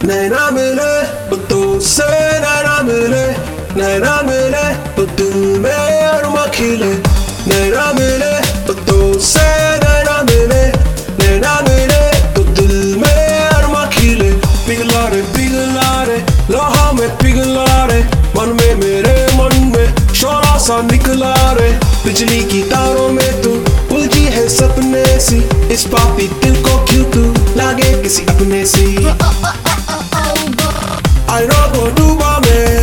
नैना मिले तो से नैना मिले, नैना मिले तो दिल में अरमा खिले। नैना मिले तो से नैना मिले, नैना मिले तो दिल में अरमा खिले। पिघला रे लोहा में पिघला रे, मन में मेरे मन में शोला सा निकला रे। बिजली की तारों में तू उलझी है सपने सी, इस पापी दिल को क्यों तू लागे किसी अपने सी। आई रो को डूबा मैं